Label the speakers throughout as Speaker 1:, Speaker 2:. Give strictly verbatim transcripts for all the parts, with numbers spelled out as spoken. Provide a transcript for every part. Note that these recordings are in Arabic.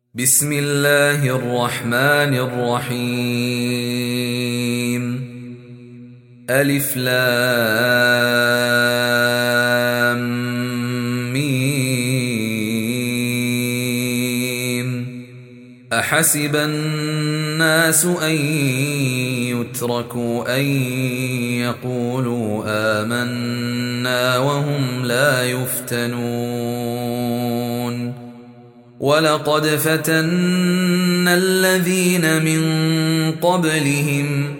Speaker 1: بسم الله الرحمن الرحيم. ألف لام ميم. أحسب الناس أن يتركوا أن يقولوا آمنا وهم لا يفتنون. ولقد فتنا الذين من قبلهم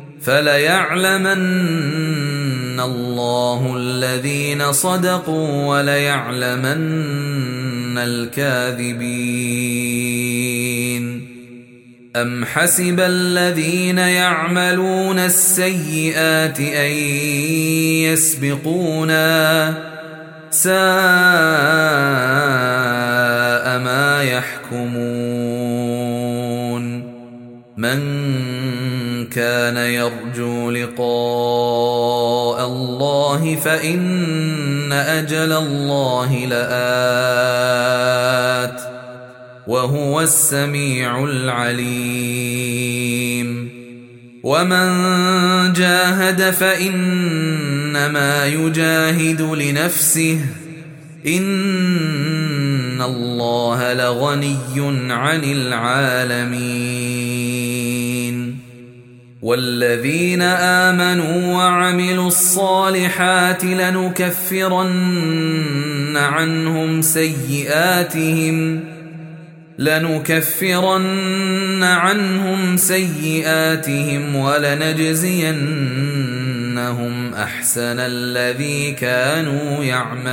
Speaker 1: فليعلمن الله الذين صدقوا وليعلمن الكاذبين. أم حسب الذين يعملون السيئات أن يسبقونا ساء ما يحكمون. من كان يرجو لقاء الله فإن أجل الله لآت وهو السميع العليم. ومن جاهد فإنما يجاهد لنفسه إن الله لغني عن العالمين. والذين آمنوا وعملوا الصالحات لنكفرن عنهم سيئاتهم لنكفرن عنهم سيئاتهم ولنجزينهم أحسن الذي كانوا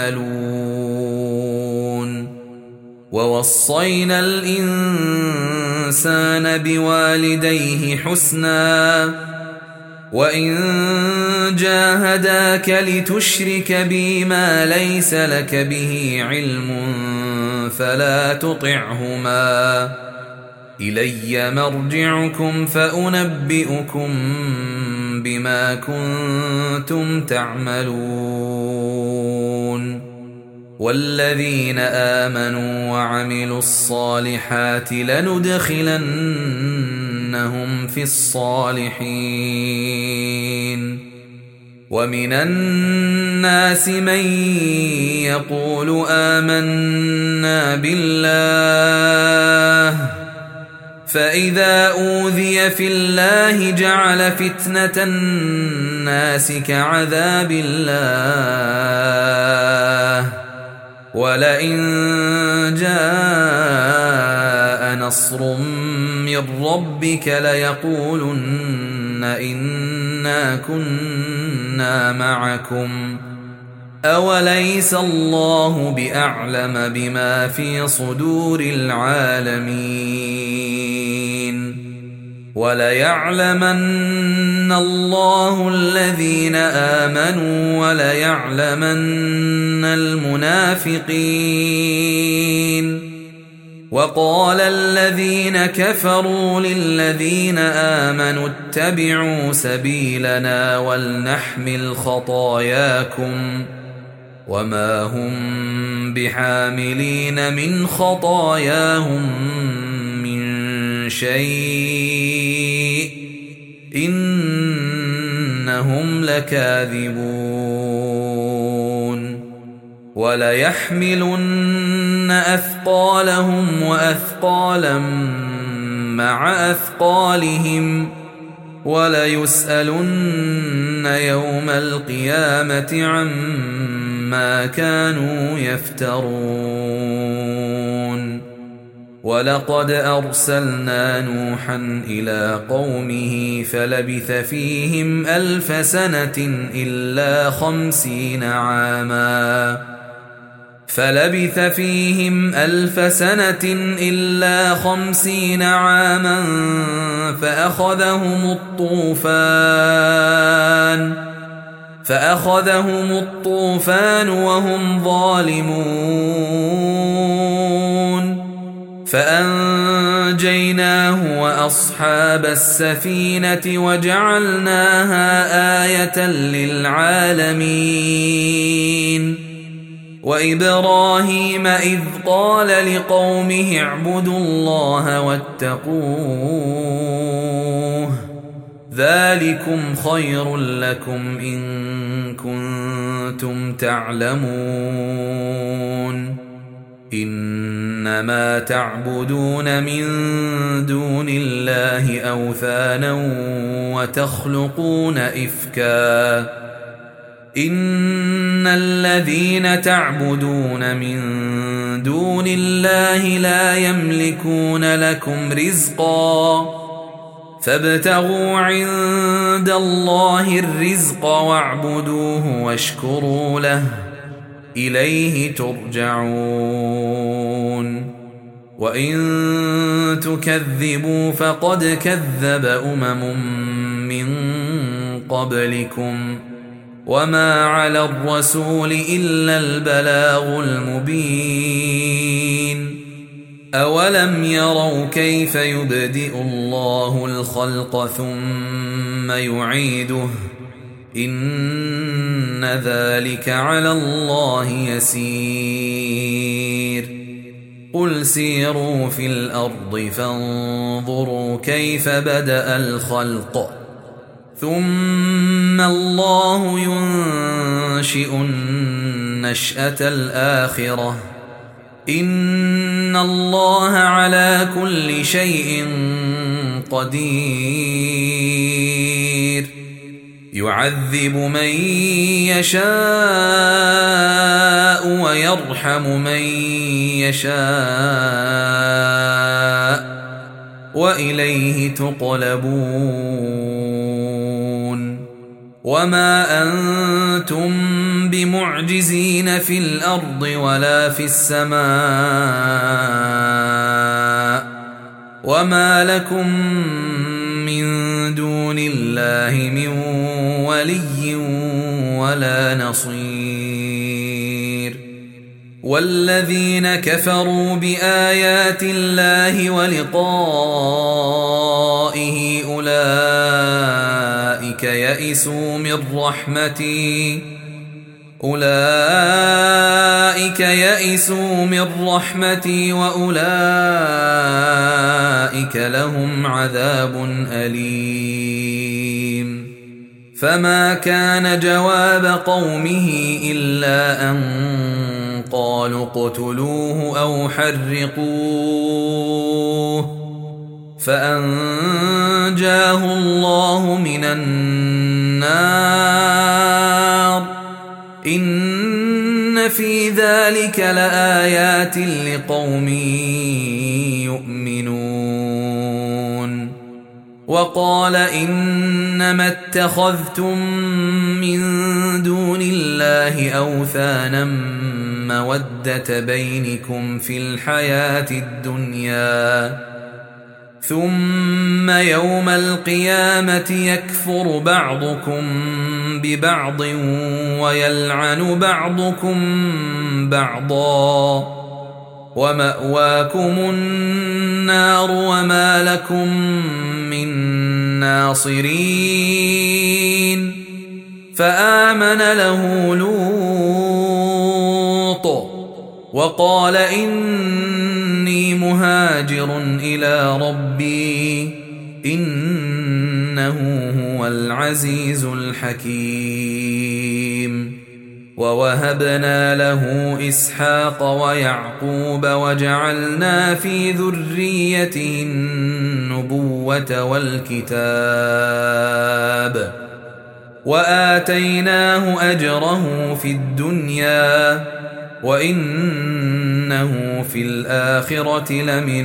Speaker 1: يعملون. ووصينا الإنسان بوالديه حسنا وإن جاهداك لتشرك بي ما ليس لك به علم فلا تطعهما إلي مرجعكم فأنبئكم بما كنتم تعملون. والذين آمنوا وعملوا الصالحات لندخلنهم في الصالحين. ومن الناس من يقول آمنا بالله فإذا أوذي في الله جعل فتنة الناس كعذاب الله ولئن جاء نصر من ربك ليقولن إنا كنا معكم أوليس الله بأعلم بما في صدور العالمين. وليعلمن الله الذين آمنوا وليعلمن المنافقين. وقال الذين كفروا للذين آمنوا اتبعوا سبيلنا ولنحمل خطاياكم وما هم بحاملين من خطاياهم من شيء إنهم لكاذبون. وليحملن أثقالهم وأثقالا مع أثقالهم وليسألن يوم القيامة عما كانوا يفترون. ولقد أرسلنا نوحا إلى قومه فلبث فيهم ألف سنة إلا خمسين عاما فلبث فيهم ألف سنة إلا خمسين عاما فأخذهم الطوفان فأخذهم الطوفان وهم ظالمون فأنجيناه وأصحاب السفينة وجعلناها آية للعالمين. وإبراهيم إذ قال لقومه اعبدوا الله واتقوه ذلكم خير لكم إن كنتم تعلمون إنما تعبدون من دون الله أوثانا وتخلقون إفكا إن الذين تعبدون من دون الله لا يملكون لكم رزقا فابتغوا عند الله الرزق واعبدوه واشكروا له إليه ترجعون وإن تكذبوا فقد كذب أمم من قبلكم وما على الرسول إلا البلاغ المبين أولم يروا كيف يبدئ الله الخلق ثم يعيده إن ذلك على الله يسير قل سيروا في الأرض فانظروا كيف بدأ الخلق ثم الله ينشئ النشأة الآخرة إن الله على كل شيء قدير يعذب من يشاء ويرحم من يشاء وإليه تقلبون وما أنتم بمعجزين في الأرض ولا في السماء وما لكم من دون الله من ولي ولا نصير والذين كفروا بآيات الله ولقائه أولئك يئسوا من رحمتي أولئك يئسوا من رحمتي وأولئك لهم عذاب أليم فما كان جواب قومه إلا أن قالوا اقتلوه أو حرقوه فأنجاه الله من النار إن في ذلك لآيات لقوم يؤمنون وقال إنما اتخذتم من دون الله أوثانا مودة بينكم في الحياة الدنيا ثم يوم القيامة يكفر بعضكم ببعض ويلعن بعضكم بعضا ومأواكم النار وما لكم من ناصرين فآمن له لوط وقال إني مهاجر إلى ربي إنه هو العزيز الحكيم ووهبنا له إسحاق ويعقوب وجعلنا في ذريته النبوة والكتاب وآتيناه أجره في الدنيا وإنه في الآخرة لمن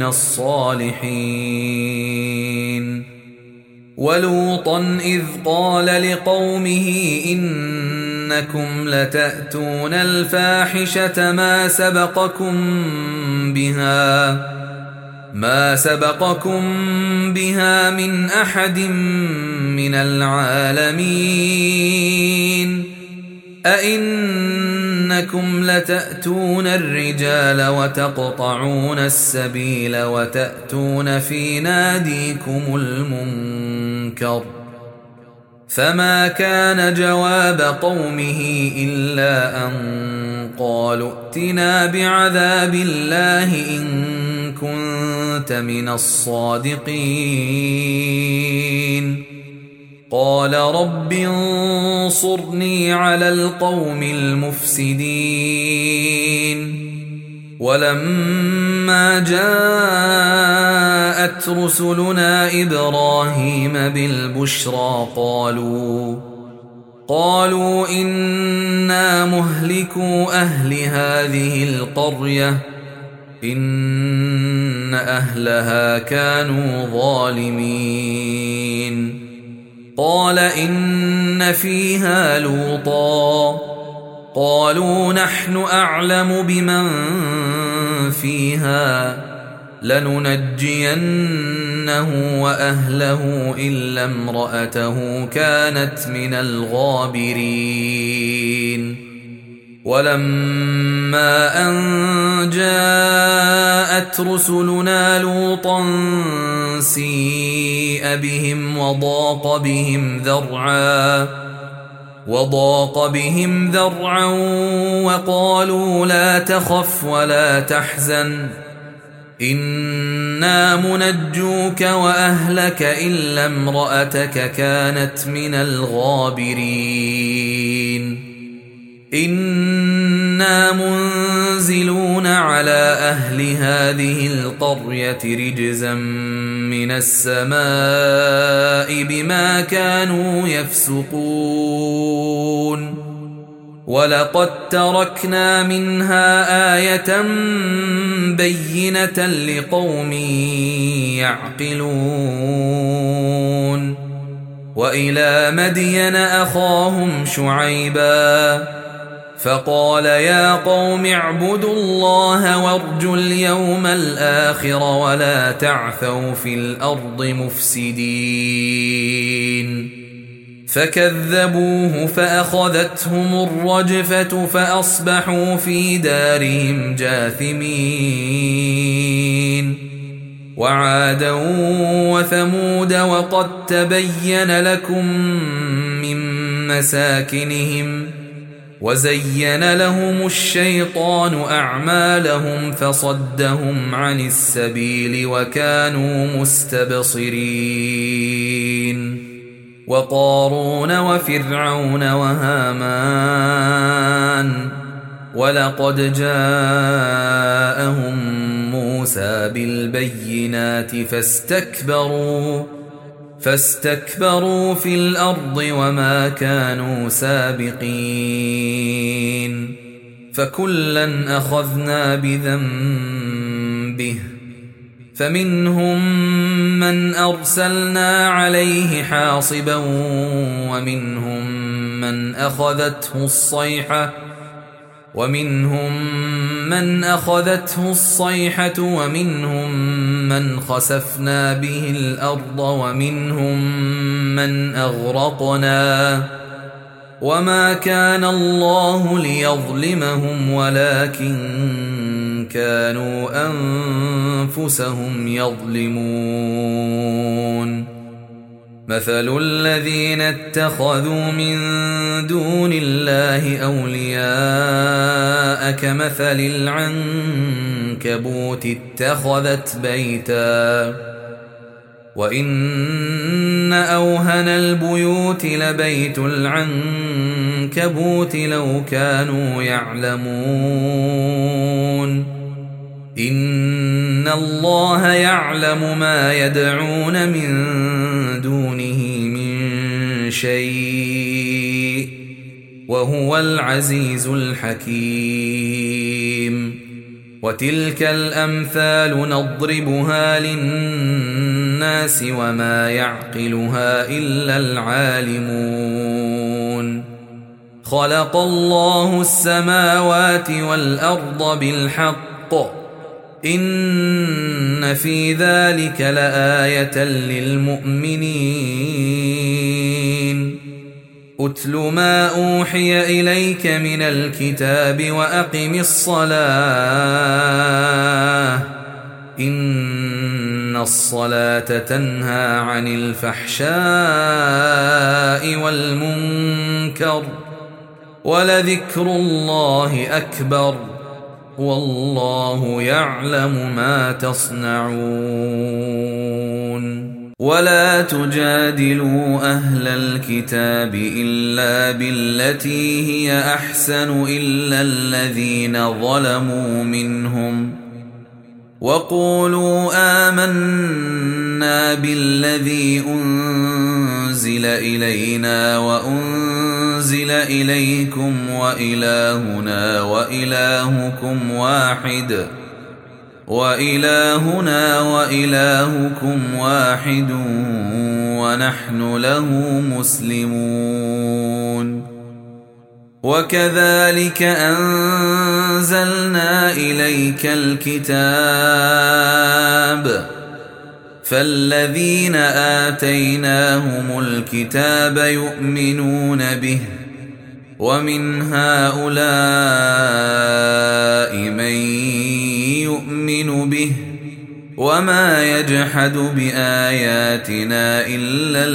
Speaker 1: الصالحين ولوطا إذ قال لقومه إنكم لتأتون الفاحشة ما سبقكم بها ما سبقكم بها من أحد من العالمين أئنكم لتأتون الرجال وتقطعون السبيل وتأتون في ناديكم المنكر فما كان جواب قومه إلا أن قالوا ائتنا بعذاب الله إن كنت من الصادقين قال رب انصرني على القوم المفسدين ولما جاءت رسلنا إبراهيم بالبشرى قالوا قالوا إنا مهلكو أهل هذه القرية إن أهلها كانوا ظالمين قال إن فيها لوطا قالوا نحن أعلم بمن فيها لننجينه وأهله إلا امرأته كانت من الغابرين ولما أن جاءت رسلنا لوطا سيء بهم وضاق بهم ذرعا وضاق بهم ذرعا وقالوا لا تخف ولا تحزن إنا منجوك وأهلك إلا امرأتك كانت من الغابرين إنا منزلون على أهل هذه القرية رجزا من السماء بما كانوا يفسقون ولقد تركنا منها آية بينة لقوم يعقلون وإلى مدين أخاهم شعيبا فقال يا قوم اعبدوا الله وارجوا اليوم الآخر ولا تعثوا في الأرض مفسدين فكذبوه فأخذتهم الرجفة فأصبحوا في دارهم جاثمين وعادا وثمود وقد تبين لكم من مساكنهم وزين لهم الشيطان أعمالهم فصدهم عن السبيل وكانوا مستبصرين وقارون وفرعون وهامان ولقد جاءهم موسى بالبينات فاستكبروا فاستكبروا في الأرض وما كانوا سابقين فكلا أخذنا بذنبه فمنهم من أرسلنا عليه حاصبا ومنهم من أخذته الصيحة ومنهم من أخذته الصيحة ومنهم من خسفنا به الأرض ومنهم من أغرقنا وما كان الله ليظلمهم ولكن كانوا أنفسهم يظلمون مثل الذين اتخذوا من دون الله أولياء كمثل العنكبوت اتخذت بيتا وإن أوهن البيوت لبيت العنكبوت لو كانوا يعلمون إن الله يعلم ما يدعون من دونه من شيء وهو العزيز الحكيم وتلك الأمثال نضربها للناس وما يعقلها إلا العالمون خلق الله السماوات والأرض بالحق إن في ذلك لآية للمؤمنين أتل ما أوحي إليك من الكتاب وأقم الصلاة إن الصلاة تنهى عن الفحشاء والمنكر ولذكر الله أكبر والله يعلم ما تصنعون ولا تجادلوا أهل الكتاب إلا بالتي هي أحسن إلا الذين ظلموا منهم وقولوا آمنا بالذي أنزل إلينا وأنزل إليكم وإلهنا وإلهكم واحد وإلهنا وإلهكم واحد ونحن له مسلمون وكذلك أنزلنا إليك الكتاب فالذين آتيناهم الكتاب يؤمنون به ومن هؤلاء من يؤمن به وما يجحد بآياتنا إلا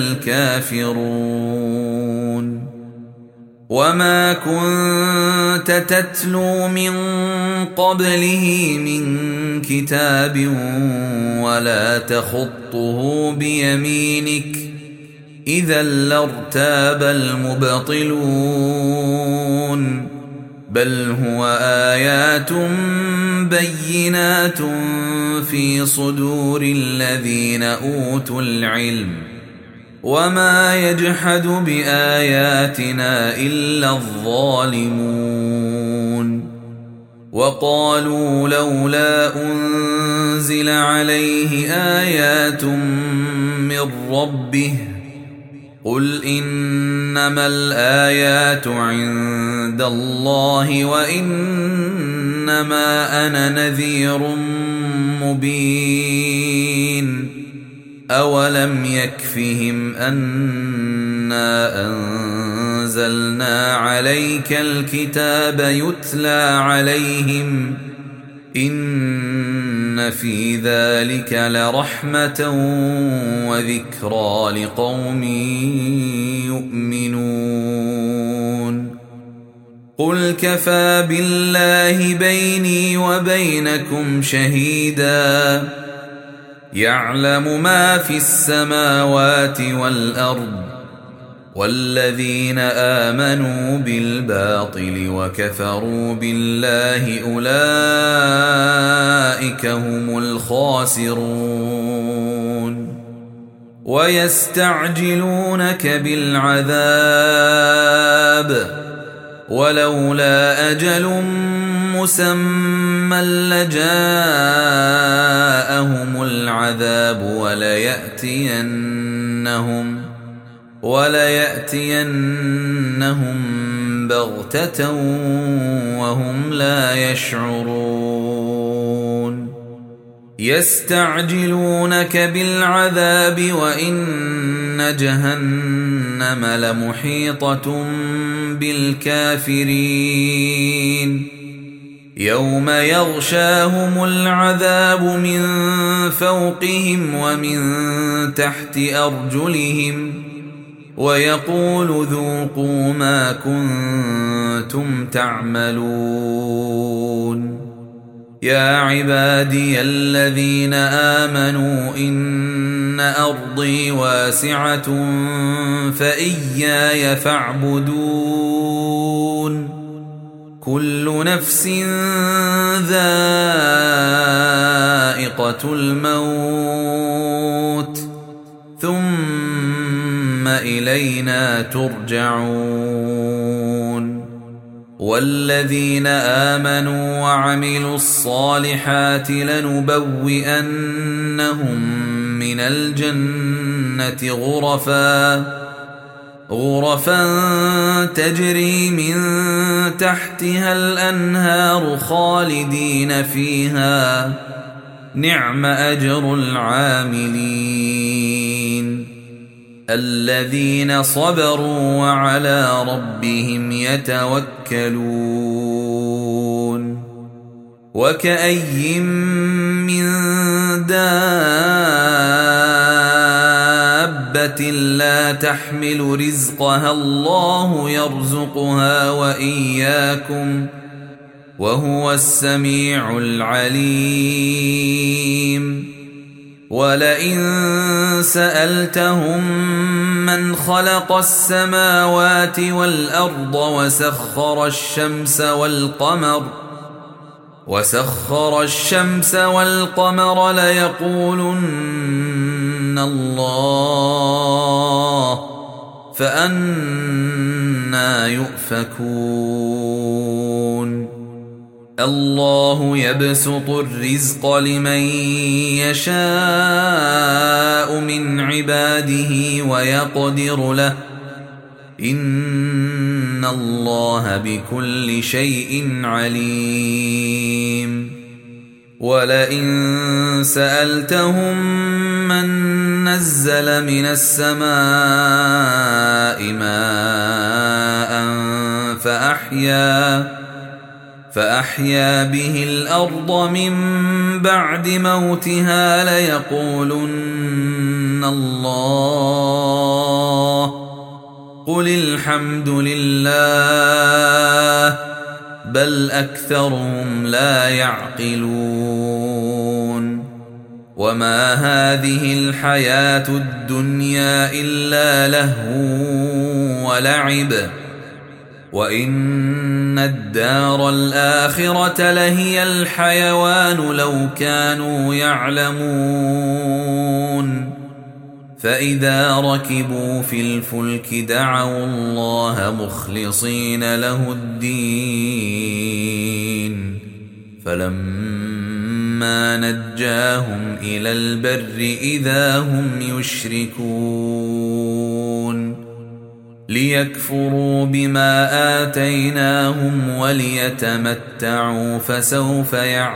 Speaker 1: الكافرون وما كنت تتلو من قبله من كتاب ولا تخطه بيمينك إذا لارتاب المبطلون بل هو آيات بينات في صدور الذين أوتوا العلم وما يجحد بآياتنا إلا الظالمون وقالوا لولا أنزل عليه آيات من ربه قل إنما الآيات عند الله وإنما أنا نذير مبين أولم يكفهم أنا أنزلنا عليك الكتاب يتلى عليهم إن في ذلك لرحمة وذكرى لقوم يؤمنون قل كفى بالله بيني وبينكم شهيدا يعلم ما في السماوات والأرض والذين آمنوا بالباطل وكفروا بالله أولئك هم الخاسرون ويستعجلونك بالعذاب ولولا أجل مسمى لجاءهم العذاب وليأتينهم وليأتينهم بغتة وهم لا يشعرون يستعجلونك بالعذاب وإن جهنم لمحيطة بالكافرين يوم يغشاهم العذاب من فوقهم ومن تحت أرجلهم ويقول ذوقوا ما كنتم تعملون يا عبادي الذين آمنوا إن أرضي واسعة فإياي فاعبدون كل نفس ذائقة الموت ثم إلينا ترجعون والذين آمنوا وعملوا الصالحات لنبوئنهم من الجنة غرفا غرفا تجري من تحتها الأنهار خالدين فيها نعم أجر العاملين الذين صبروا وعلى ربهم يتوكلون وكأي من دابة لا لا تحمل رزقها الله يرزقها وإياكم وهو السميع العليم ولئن سألتهم من خلق السماوات والأرض وسخر الشمس والقمر وسخر الشمس والقمر ليقولن الله فأنى يؤفكون الله يبسط الرزق لمن يشاء من عباده ويقدر له إن الله بكل شيء عليم ولئن سألتهم من نزل من السماء ماء فأحيا فأحيا به الأرض من بعد موتها ليقولن الله قل الحمد لله بل أكثرهم لا يعقلون وما هذه الحياة الدنيا إلا لهو ولعب وإن الدار الآخرة لهي الحيوان لو كانوا يعلمون فإذا ركبوا في الفلك دعوا الله مخلصين له الدين فلما نجاهم إلى البر إذا هم يشركون ليكفروا بما آتيناهم وليتمتعوا فسوف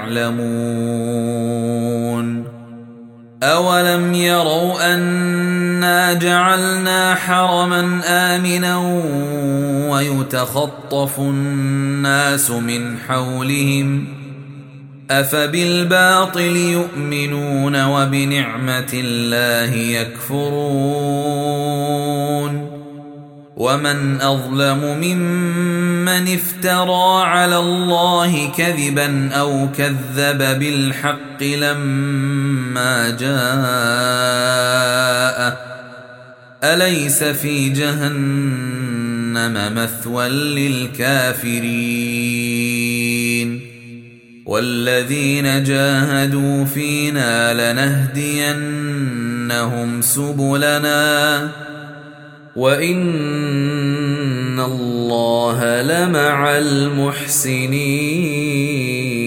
Speaker 1: يعلمون أولم يروا أنا جعلنا حرما آمنا ويتخطف الناس من حولهم أفبالباطل يؤمنون وبنعمة الله يكفرون ومن أظلم ممن افترى على الله كذبا أو كذب بالحق لما جاءه أليس في جهنم مثوى للكافرين والذين جاهدوا فينا لنهدينهم سبلنا وإن الله لمع المحسنين.